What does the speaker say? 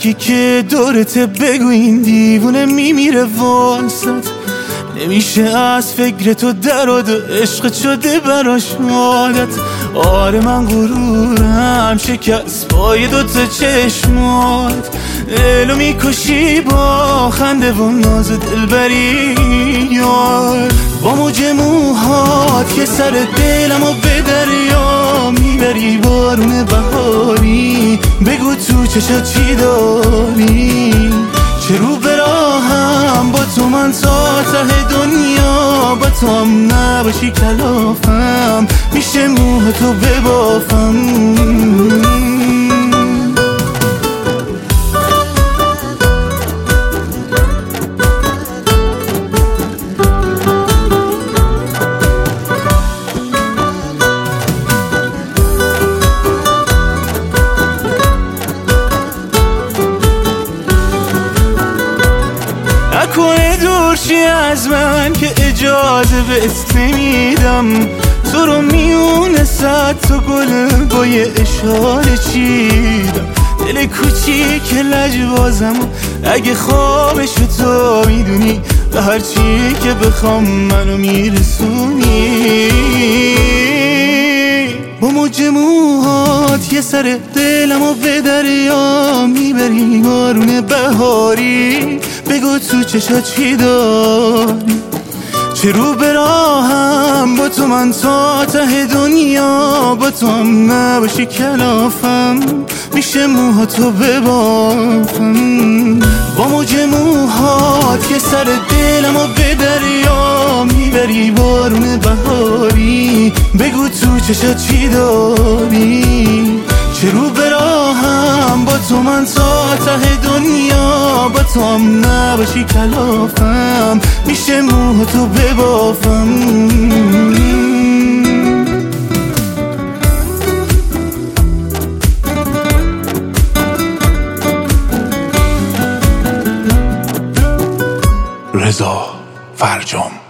کی که دورت بگو این دیوونه میمیره واسط، نمیشه از فکر تو دراد و عشق شده براش عادت. آره من غرورم شکست پای دوتا چشمات، دلو میکشی با خنده و ناز دلبری یار. با موج موهات که سر دلمو به دریا میبری، بارون بهاری بگو تو چشا چی داری. چه رو براهم با تو من تا ته دنیا، با تو هم نباشی کلافم میشه موه تو ببافم. نکنه دورشی از من که اجازه بهت نمیدم، تو رو میونه صد تا گل با یه اشاره چیدم. دل کوچیک لجبازم اگه خوابشو تو میدونی، به هر چی که بخوام منو میرسونی. با موج موهات یه سر دلمو به دریا میبری، بارون بهاری بگو تو چشا چی داری. چه رو براهم با تو من تا ته دنیا، با تو هم نباشی کلافم میشه موهاتو ببافم. با موج موهات که سر دلمو به دریا میبری، بارون بهاری بگو تو چشا چی داری. چه رو براهم با تو من تا ته دنیا، با تو هم نباشی کلافم میشه موهاتو ببافم. رضا فرجام.